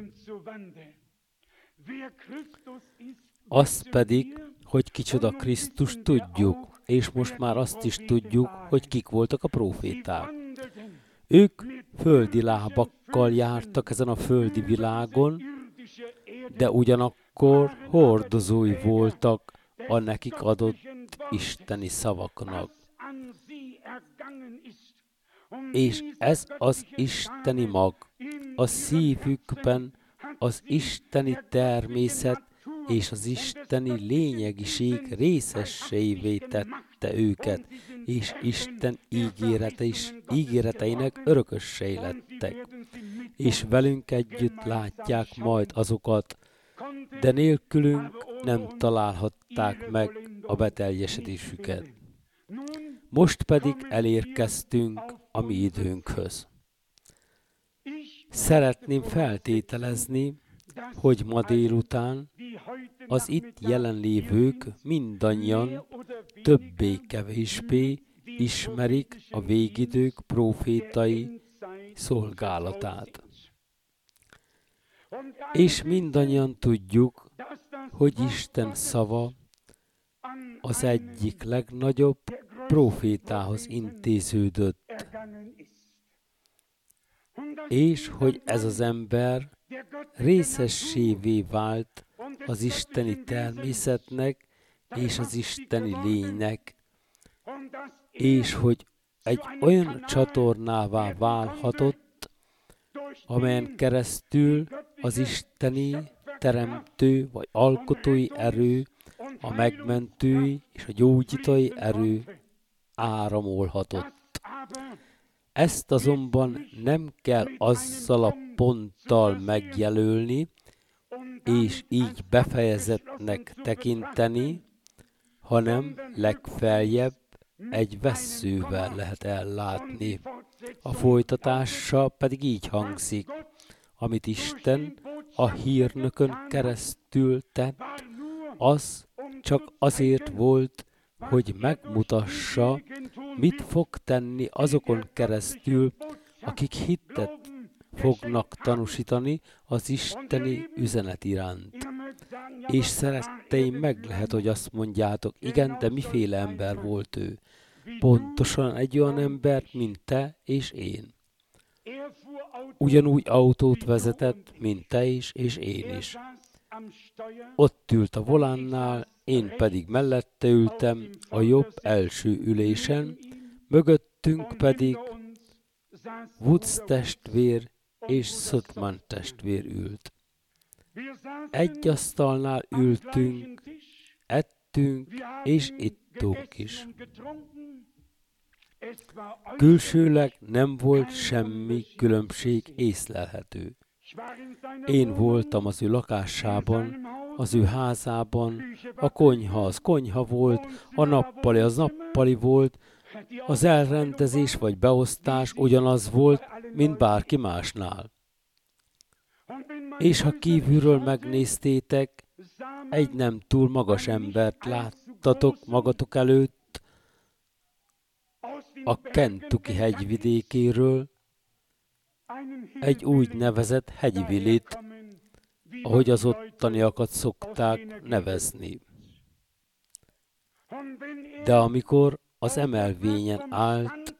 Azt pedig, hogy kicsoda Krisztus, tudjuk, és most már azt is tudjuk, hogy kik voltak a próféták. Ők földi lábakkal jártak ezen a földi világon, de ugyanakkor hordozói voltak a nekik adott isteni szavaknak. És ez az isteni mag a szívükben az isteni természet és az isteni lényegiség részessévé tette őket, és Isten ígérete is, ígéreteinek örökössé lettek. És velünk együtt látják majd azokat, de nélkülünk nem találhatták meg a beteljesedésüket. Most pedig elérkeztünk a mi időnkhöz. Szeretném feltételezni, hogy ma délután az itt jelenlévők mindannyian többé-kevésbé ismerik a végidők prófétai szolgálatát. És mindannyian tudjuk, hogy Isten szava az egyik legnagyobb prófétához intéződött, és hogy ez az ember részessévé vált az isteni természetnek és az isteni lénynek, és hogy egy olyan csatornává válhatott, amelyen keresztül az isteni teremtő vagy alkotói erő, a megmentői és a gyógyítói erő áramolhatott. Ezt azonban nem kell azzal a ponttal megjelölni, és így befejezetnek tekinteni, hanem legfeljebb egy vesszővel lehet ellátni. A folytatása pedig így hangzik, amit Isten a hírnökön keresztül tett, az csak azért volt, hogy megmutassa, mit fog tenni azokon keresztül, akik hittet fognak tanúsítani az isteni üzenet iránt. És szeretteim, meg lehet, hogy azt mondjátok, igen, de miféle ember volt ő? Pontosan egy olyan ember, mint te és én. Ugyanúgy autót vezetett, mint te is, és én is. Ott ült a volánnál, én pedig mellette ültem a jobb első ülésen, mögöttünk pedig Woods testvér és Sutman testvér ült. Egy asztalnál ültünk, ettünk és ittunk is. Külsőleg nem volt semmi különbség észlelhető. Én voltam az ő lakásában, az ő házában, a konyha az konyha volt, a nappali az nappali volt, az elrendezés vagy beosztás ugyanaz volt, mint bárki másnál. És ha kívülről megnéztétek, egy nem túl magas embert láttatok magatok előtt a Kentucky hegyvidékéről, egy úgynevezett hegyvilit, ahogy az ottaniakat szokták nevezni. De amikor az emelvényen állt,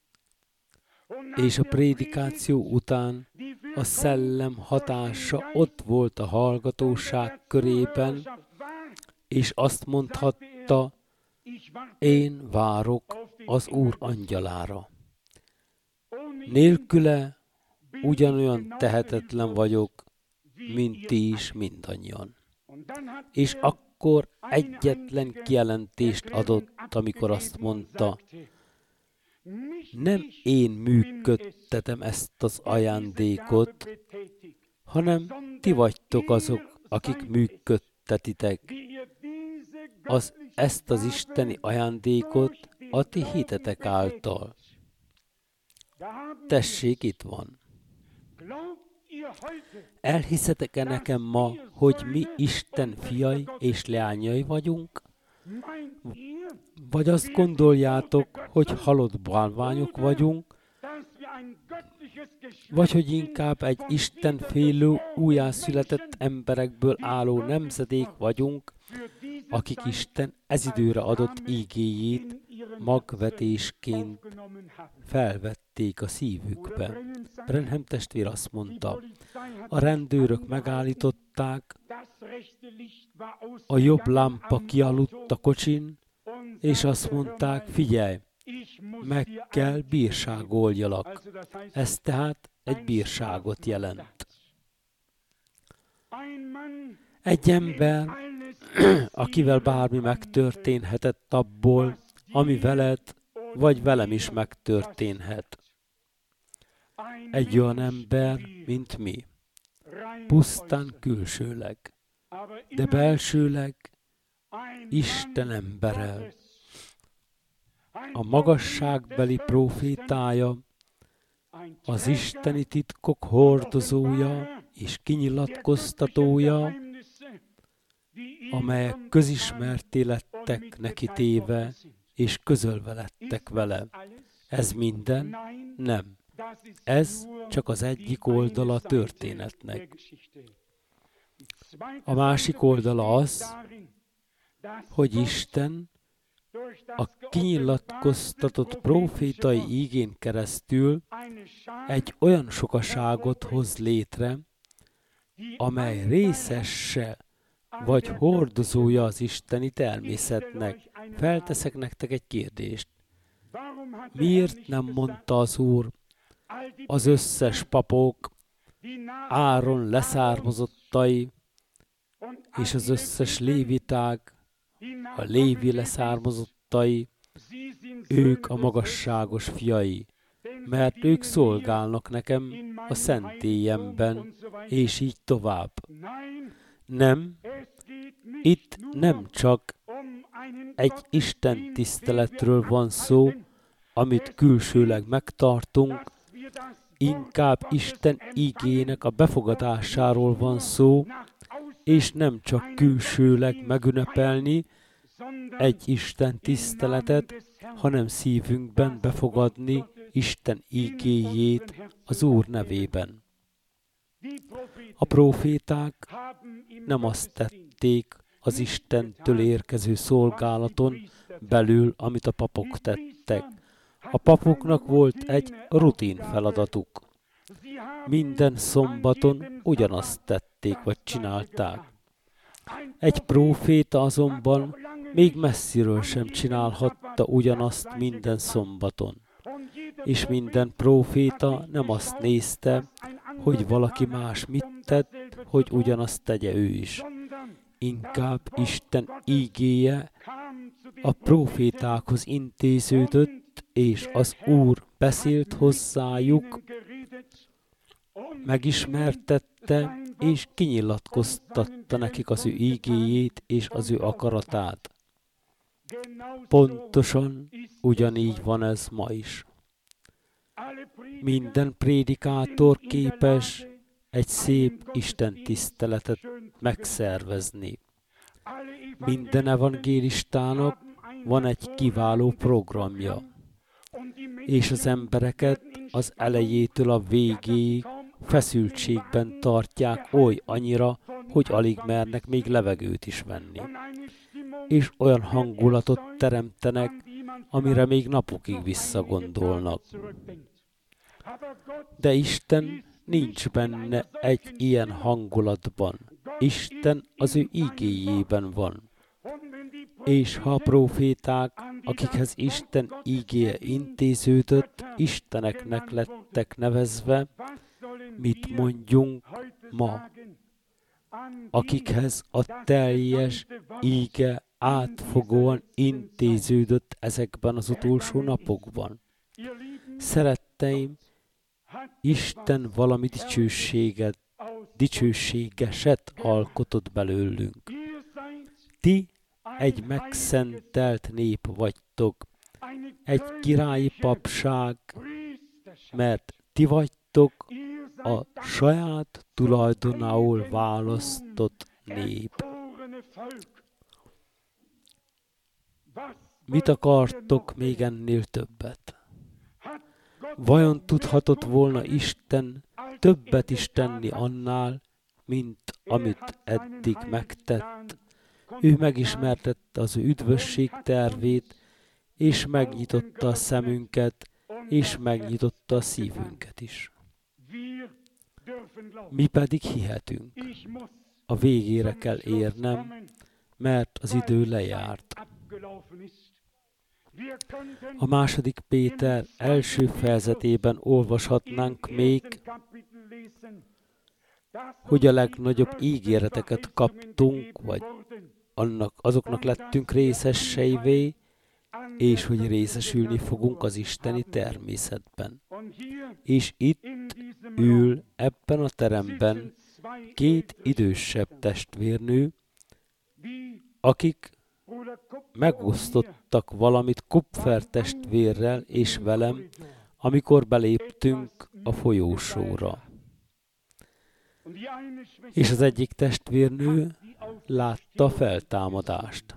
és a prédikáció után a szellem hatása ott volt a hallgatóság körében, és azt mondhatta, én várok az Úr angyalára. Nélküle ugyanolyan tehetetlen vagyok, mint ti is mindannyian. És akkor egyetlen kijelentést adott, amikor azt mondta, nem én működtetem ezt az ajándékot, hanem ti vagytok azok, akik működtetitek az, ezt az isteni ajándékot a ti hitetek által. Tessék, itt van. Elhiszetek-e nekem ma, hogy mi Isten fiai és leányai vagyunk? Vagy azt gondoljátok, hogy halott bálványok vagyunk, vagy hogy inkább egy istenfélő, újjászületett emberekből álló nemzedék vagyunk, akik Isten ez időre adott ígéjét magvetésként felvették a szívükbe. Branham testvér azt mondta, a rendőrök megállították, a jobb lámpa kialudt a kocsin, és azt mondták, figyelj, meg kell bírságoljalak. Ez tehát egy bírságot jelent. Egy ember, akivel bármi megtörténhetett abból, ami veled, vagy velem is megtörténhet. Egy olyan ember, mint mi. Pusztán külsőleg, de belsőleg Isten emberrel. A magasságbeli prófétája, az isteni titkok hordozója és kinyilatkoztatója, amelyek közismerté lettek neki téve, és közölve lettek vele. Ez minden? Nem. Ez csak az egyik oldala a történetnek. A másik oldala az, hogy Isten a kinyilatkoztatott prófétai ígén keresztül egy olyan sokaságot hoz létre, amely részese vagy hordozója az isteni természetnek. Felteszek nektek egy kérdést. Miért nem mondta az Úr az összes papok, Áron leszármazottai, és az összes léviták, a Lévi leszármazottai, ők a magasságos fiai, mert ők szolgálnak nekem a szentélyemben, és így tovább. Nem, itt nem csak egy Isten tiszteletről van szó, amit külsőleg megtartunk, inkább Isten igének a befogadásáról van szó, és nem csak külsőleg megünnepelni egy Isten tiszteletet, hanem szívünkben befogadni Isten igéjét az Úr nevében. A próféták nem azt tették az Istentől érkező szolgálaton belül, amit a papok tettek. A papoknak volt egy rutin feladatuk. Minden szombaton ugyanazt tették, vagy csinálták. Egy próféta azonban még messziről sem csinálhatta ugyanazt minden szombaton. És minden próféta nem azt nézte, hogy valaki más mit tett, hogy ugyanazt tegye ő is. Inkább Isten ígéje a prófétákhoz intéződött, és az Úr beszélt hozzájuk, megismertette és kinyilatkoztatta nekik az ő ígéjét és az ő akaratát. Pontosan ugyanígy van ez ma is. Minden prédikátor képes egy szép Isten tiszteletet megszervezni. Minden evangélistának van egy kiváló programja, és az embereket az elejétől a végéig feszültségben tartják oly annyira, hogy alig mernek még levegőt is venni. És olyan hangulatot teremtenek, amire még napokig visszagondolnak. De Isten nincs benne egy ilyen hangulatban. Isten az ő igéjében van. És ha a próféták, akikhez Isten ígéje intéződött, isteneknek lettek nevezve, mit mondjunk ma, akikhez a teljes íge átfogóan intéződött ezekben az utolsó napokban. Szeretteim, Isten valami dicsőséget, dicsőségeset alkotott belőlünk. Ti egy megszentelt nép vagytok, egy királyi papság, mert ti vagytok a saját tulajdonául választott nép. Mit akartok még ennél többet? Vajon tudhatott volna Isten többet is tenni annál, mint amit eddig megtett? Ő megismertette az ő üdvösség tervét, és megnyitotta a szemünket, és megnyitotta a szívünket is. Mi pedig hihetünk. A végére kell érnem, mert az idő lejárt. A második Péter első fejezetében olvashatnánk még, hogy a legnagyobb ígéreteket kaptunk, vagy annak, azoknak lettünk részeseivé, és hogy részesülni fogunk az isteni természetben. És itt ül ebben a teremben két idősebb testvérnő, akik megosztottak valamit Kupfer testvérrel és velem, amikor beléptünk a folyósóra. És az egyik testvérnő látta a feltámadást.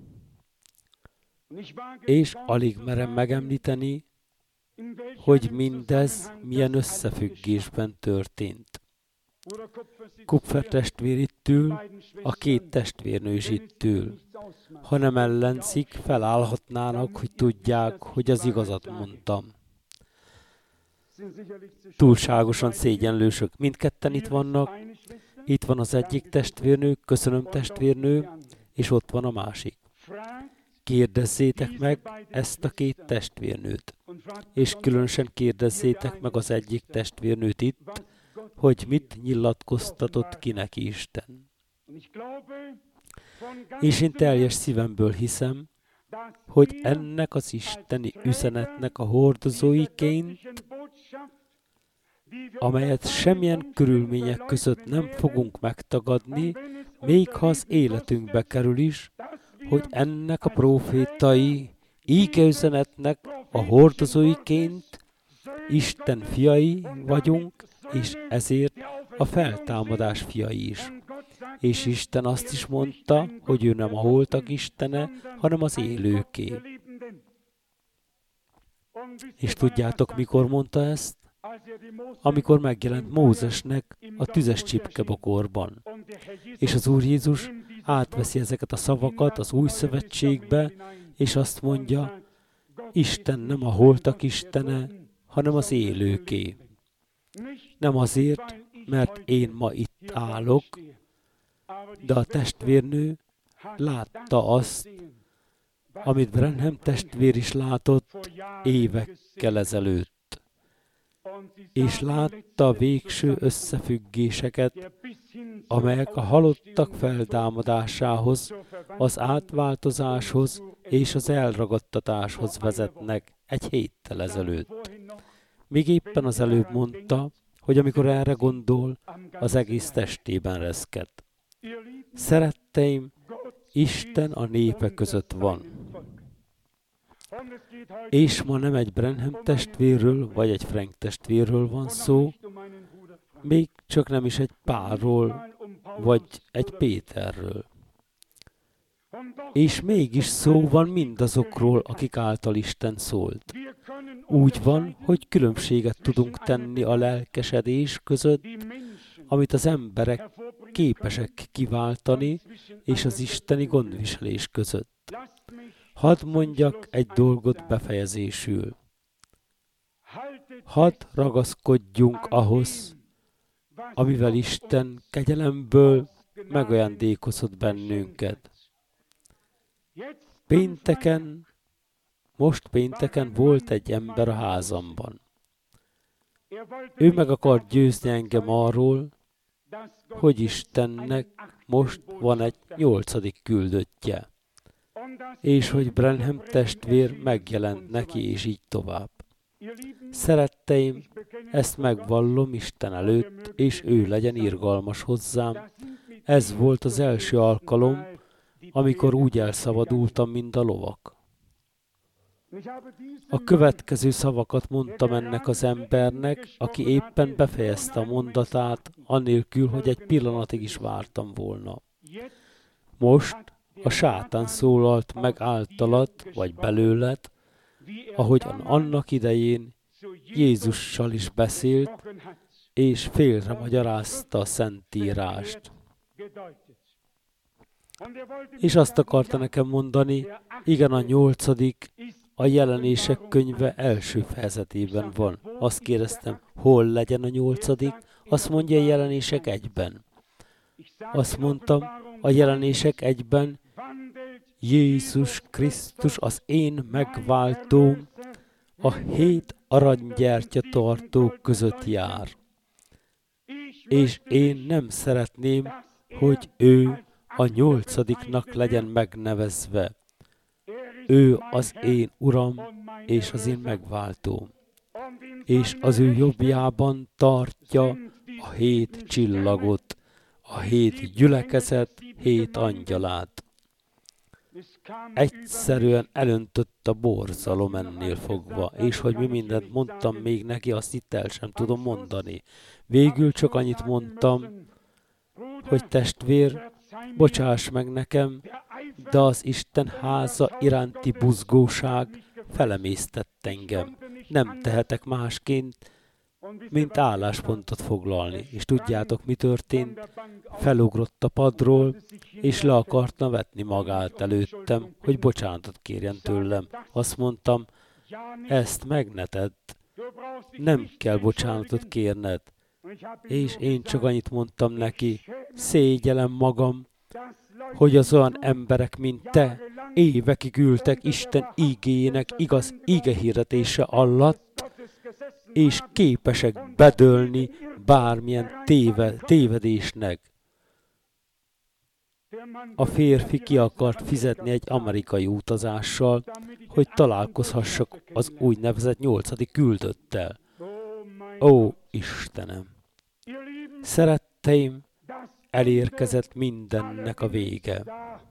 És alig merem megemlíteni, hogy mindez milyen összefüggésben történt. Kupfer testvér itt ül, a két testvérnő is itt ül. Ha nem ellenzik, felállhatnának, hogy tudják, hogy az igazat mondtam. Túlságosan szégyenlősök. Mindketten itt vannak. Itt van az egyik testvérnő, köszönöm testvérnő, és ott van a másik. Kérdezzétek meg ezt a két testvérnőt, és különösen kérdezzétek meg az egyik testvérnőt itt, hogy mit nyilatkoztatott ki neki Isten. És én teljes szívemből hiszem, hogy ennek az isteni üzenetnek a hordozóiként, amelyet semmilyen körülmények között nem fogunk megtagadni, még ha az életünkbe kerül is, hogy ennek a prófétai ígeüzenetnek a hordozóiként Isten fiai vagyunk, és ezért a feltámadás fiai is. És Isten azt is mondta, hogy ő nem a holtak istene, hanem az élőké. És tudjátok, mikor mondta ezt? Amikor megjelent Mózesnek a tüzes csipkebokorban. És az Úr Jézus átveszi ezeket a szavakat az új szövetségbe, és azt mondja, Isten nem a holtak istene, hanem az élőké. Nem azért, mert én ma itt állok, de a testvérnő látta azt, amit Branham testvér is látott évekkel ezelőtt. És látta a végső összefüggéseket, amelyek a halottak feltámadásához, az átváltozáshoz és az elragadtatáshoz vezetnek egy héttel ezelőtt. Még éppen az előbb mondta, hogy amikor erre gondol, az egész testében reszked. Szeretteim, Isten a népe között van. És ma nem egy Branham testvérről, vagy egy Frank testvérről van szó, még csak nem is egy Pálról, vagy egy Péterről. És mégis szó van mindazokról, akik által Isten szólt. Úgy van, hogy különbséget tudunk tenni a lelkesedés között, amit az emberek képesek kiváltani, és az isteni gondviselés között. Hadd mondjak egy dolgot befejezésül. Hadd ragaszkodjunk ahhoz, amivel Isten kegyelemből megajándékozott bennünket. Pénteken, most pénteken volt egy ember a házamban. Ő meg akart győzni engem arról, hogy Istennek most van egy nyolcadik küldöttje, és hogy Branham testvér megjelent neki, és így tovább. Szeretteim, ezt megvallom Isten előtt, és ő legyen irgalmas hozzám. Ez volt az első alkalom, amikor úgy elszabadultam, mint a lovak. A következő szavakat mondtam ennek az embernek, aki éppen befejezte a mondatát, anélkül, hogy egy pillanatig is vártam volna. Most a sátán szólalt meg általad, vagy belőled, ahogyan annak idején Jézussal is beszélt, és félre magyarázta a Szentírást. És azt akarta nekem mondani, igen, a nyolcadik, a Jelenések könyve első fejezetében van. Azt kérdeztem, hol legyen a nyolcadik? Azt mondja a Jelenések egyben. Azt mondtam, a Jelenések egyben Jézus Krisztus, az én megváltóm, a hét aranygyertya tartók között jár. És én nem szeretném, hogy ő a nyolcadiknak legyen megnevezve. Ő az én Uram és az én megváltóm. És az ő jobbjában tartja a hét csillagot, a hét gyülekezet, hét angyalát. Egyszerűen elöntött a borzalom ennél fogva, és hogy mi mindent mondtam még neki, azt itt el sem tudom mondani. Végül csak annyit mondtam, hogy testvér, bocsáss meg nekem, de az Isten háza iránti buzgóság felemésztett engem. Nem tehetek másként, mint álláspontot foglalni. És tudjátok, mi történt? Felugrott a padról, és le akarta vetni magát előttem, hogy bocsánatot kérjen tőlem. Azt mondtam, ezt meg ne tedd. Nem kell bocsánatot kérned. És én csak annyit mondtam neki, szégyellem magam, hogy az olyan emberek, mint te, évekig ültek Isten ígéjének igaz ígehirdetése alatt, és képesek bedőlni bármilyen téve, tévedésnek. A férfi ki akart fizetni egy amerikai utazással, hogy találkozhassak az úgynevezett nyolcadik küldöttel. Ó, Istenem! Szeretteim, elérkezett mindennek a vége.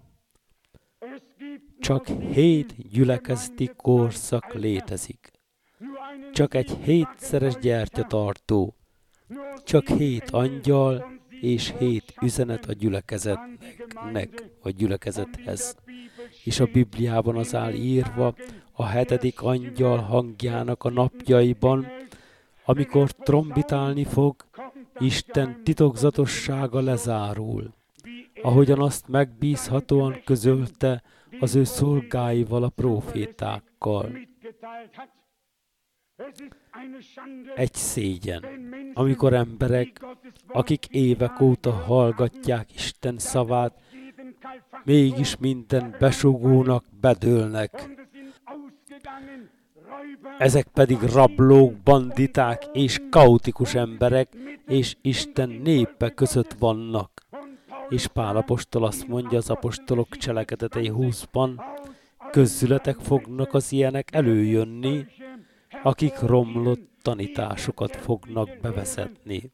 Csak hét gyülekezeti korszak létezik. Csak egy hétszeres gyertyatartó. Csak hét angyal és hét üzenet a gyülekezetnek, a gyülekezethez. És a Bibliában az áll írva, a hetedik angyal hangjának a napjaiban, amikor trombitálni fog, Isten titokzatossága lezárul, ahogyan azt megbízhatóan közölte az ő szolgáival, a prófétákkal. Egy szégyen, amikor emberek, akik évek óta hallgatják Isten szavát, mégis minden besugónak bedőlnek. Ezek pedig rablók, banditák és kaotikus emberek, és Isten népe között vannak. És Pál apostol azt mondja az apostolok cselekedetei húszban, közületek fognak az ilyenek előjönni, akik romlott tanításokat fognak bevezetni.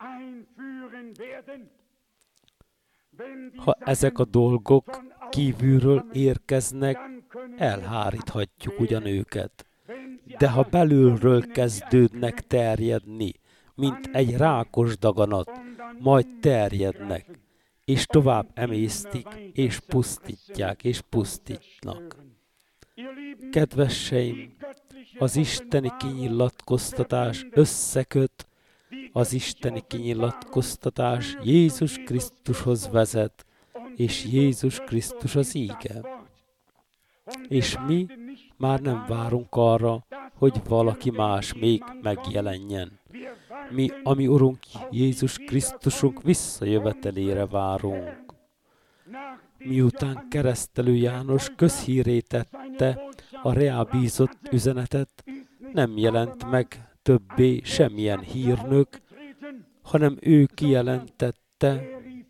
Ha ezek a dolgok kívülről érkeznek, elháríthatjuk ugyan őket. De ha belülről kezdődnek terjedni, mint egy rákos daganat, majd terjednek, és tovább emésztik, és pusztítják, és pusztítnak. Kedveseim, az isteni kinyilatkoztatás összeköt, az isteni kinyilatkoztatás Jézus Krisztushoz vezet, és Jézus Krisztus az íge. És mi már nem várunk arra, hogy valaki más még megjelenjen. Mi, ami Urunk Jézus Krisztusunk visszajövetelére várunk. Miután Keresztelő János közhírré tette a reábízott üzenetet, nem jelent meg többé semmilyen hírnök, hanem ő kijelentette,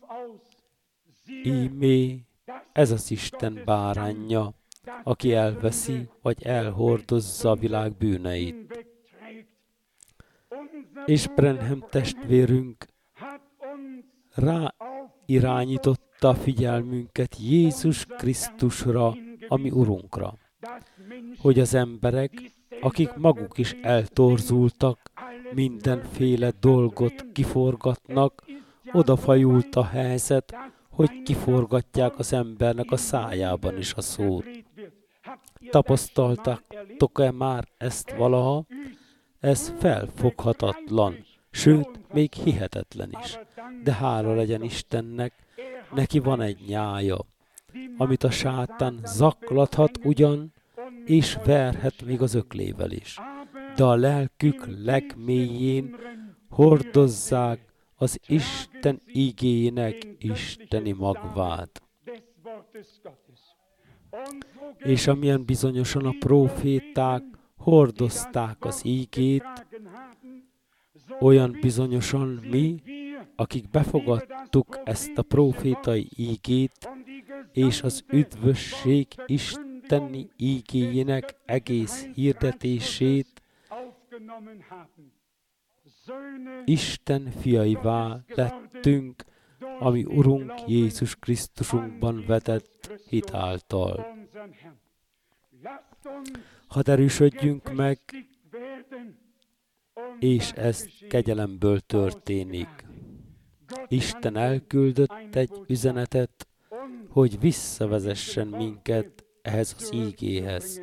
ímé, ez az Isten báránja, aki elveszi, vagy elhordozza a világ bűneit. És Branham testvérünk rá irányította a figyelmünket Jézus Krisztusra, a mi Urunkra, hogy az emberek, akik maguk is eltorzultak, mindenféle dolgot kiforgatnak, odafajult a helyzet, hogy kiforgatják az embernek a szájában is a szót. Tapasztaltak-e már ezt valaha? Ez felfoghatatlan, sőt, még hihetetlen is. De hála legyen Istennek, neki van egy nyája, amit a sátán zaklathat ugyan, és verhet még az öklével is. De a lelkük legmélyén hordozzák az Isten igének isteni magvát. És amilyen bizonyosan a próféták hordozták az ígét, olyan bizonyosan mi, akik befogadtuk ezt a prófétai ígét, és az üdvösség isteni ígéjének egész hirdetését, Isten fiaivá lettünk, ami Urunk Jézus Krisztusunkban vetett hit által. Hadd erősödjünk meg, és ez kegyelemből történik. Isten elküldött egy üzenetet, hogy visszavezessen minket ehhez az ígéhez.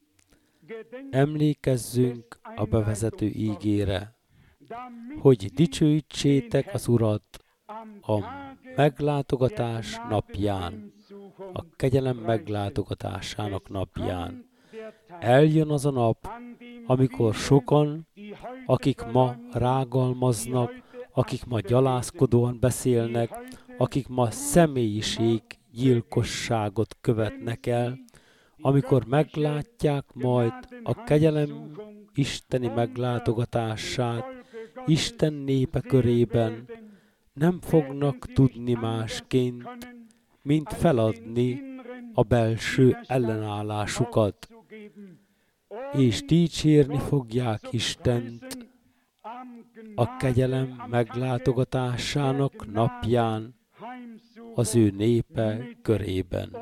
Emlékezzünk a bevezető ígére, hogy dicsőítsétek az Urat a meglátogatás napján, a kegyelem meglátogatásának napján. Eljön az a nap, amikor sokan, akik ma rágalmaznak, akik ma gyalázkodóan beszélnek, akik ma személyiséggyilkosságot követnek el, amikor meglátják majd a kegyelem isteni meglátogatását Isten népe körében, nem fognak tudni másként, mint feladni a belső ellenállásukat, és dicsérni fogják Istent a kegyelem meglátogatásának napján az ő népe körében.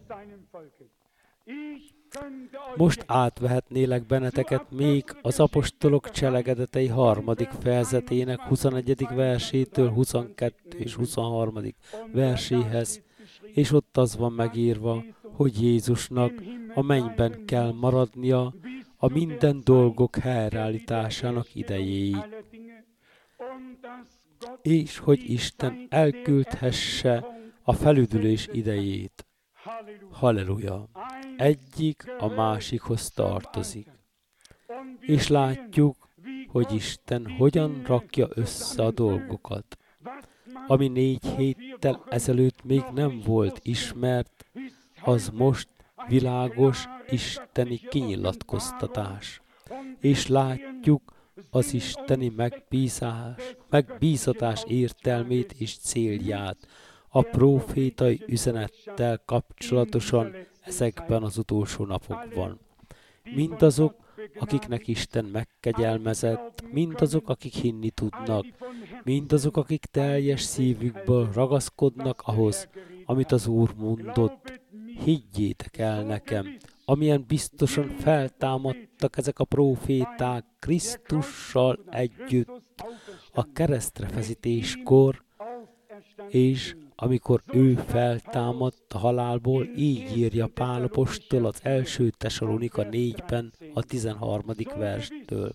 Most átvehetnélek benneteket még az apostolok cselekedetei harmadik fejezetének huszonegyedik versétől huszonkettő és huszonharmadik verséhez, és ott az van megírva, hogy Jézusnak a mennyben kell maradnia a minden dolgok helyreállításának idejéig, és hogy Isten elküldhesse a felüdülés idejét. Halleluja! Egyik a másikhoz tartozik. És látjuk, hogy Isten hogyan rakja össze a dolgokat. Ami négy héttel ezelőtt még nem volt ismert, az most világos isteni kinyilatkoztatás. És látjuk az isteni megbízás, megbízatás értelmét és célját a prófétai üzenettel kapcsolatosan ezekben az utolsó napokban. Mindazok, akiknek Isten megkegyelmezett, mindazok, akik hinni tudnak, mindazok, akik teljes szívükből ragaszkodnak ahhoz, amit az Úr mondott, higgyétek el nekem, amilyen biztosan feltámadtak ezek a próféták Krisztussal együtt a keresztre feszítéskor, és amikor ő feltámadt a halálból, így írja Pál apostol az első Tesalonika négyben a tizenharmadik verstől.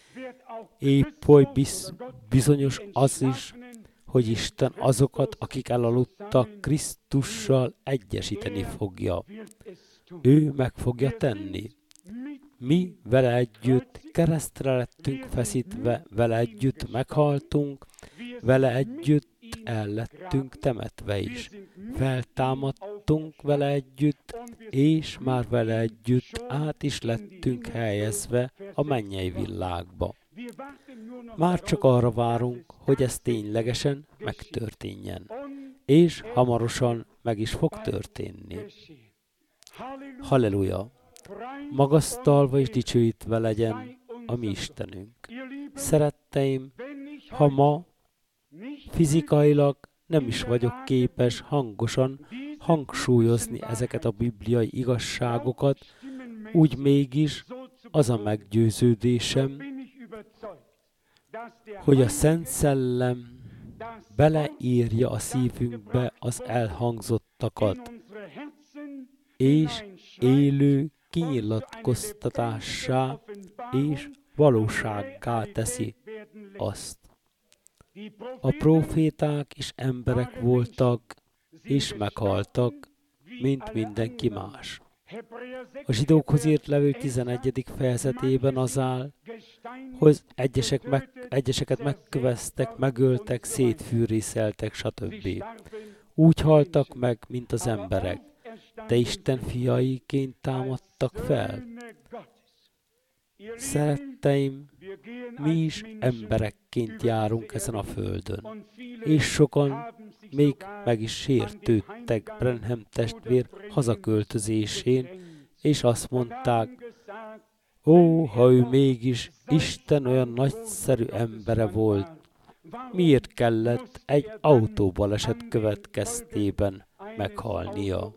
Épp hogy biz, bizonyos az is, hogy Isten azokat, akik elaludtak, Krisztussal egyesíteni fogja. Ő meg fogja tenni. Mi vele együtt keresztre lettünk feszítve, vele együtt meghaltunk, vele együtt el lettünk temetve is. Feltámadtunk vele együtt, és már vele együtt át is lettünk helyezve a mennyei világba. Már csak arra várunk, hogy ez ténylegesen megtörténjen, és hamarosan meg is fog történni. Halleluja! Magasztalva és dicsőítve legyen a mi Istenünk. Szeretteim, ha ma fizikailag nem is vagyok képes hangosan hangsúlyozni ezeket a bibliai igazságokat, úgy mégis az a meggyőződésem, hogy a Szent Szellem beleírja a szívünkbe az elhangzottakat, és élő kinyilatkoztatássá és valósággá teszi azt. A próféták is emberek voltak, és meghaltak, mint mindenki más. A zsidókhoz írt levél tizenegyedik fejezetében az áll, hogy egyesek meg, egyeseket megköveztek, megöltek, szétfűrészeltek, stb. Úgy haltak meg, mint az emberek, de Isten fiaiként támadtak fel. Szeretteim, mi is emberekként járunk ezen a földön, és sokan még meg is sértődtek Branham testvér hazaköltözésén, és azt mondták, ó, ha ő mégis Isten olyan nagyszerű embere volt, miért kellett egy autóbaleset következtében meghalnia?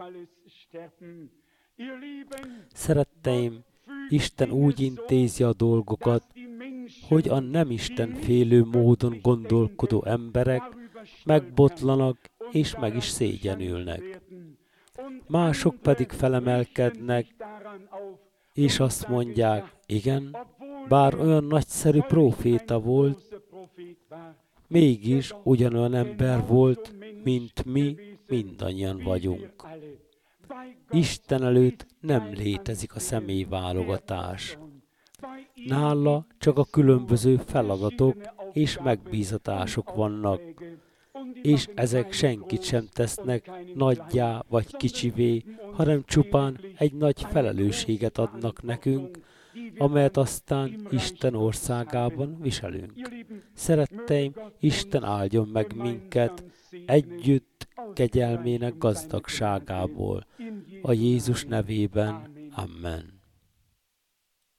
Szeretteim, Isten úgy intézi a dolgokat, hogy a nem Isten félő módon gondolkodó emberek megbotlanak és meg is szégyenülnek. Mások pedig felemelkednek, és azt mondják, igen, bár olyan nagyszerű próféta volt, mégis ugyanolyan ember volt, mint mi mindannyian vagyunk. Isten előtt nem létezik a személyválogatás. Nála csak a különböző feladatok és megbízatások vannak, és ezek senkit sem tesznek nagyjá vagy kicsivé, hanem csupán egy nagy felelősséget adnak nekünk, amelyet aztán Isten országában viselünk. Szeretteim, Isten áldjon meg minket együtt kegyelmének gazdagságából. A Jézus nevében. Amen.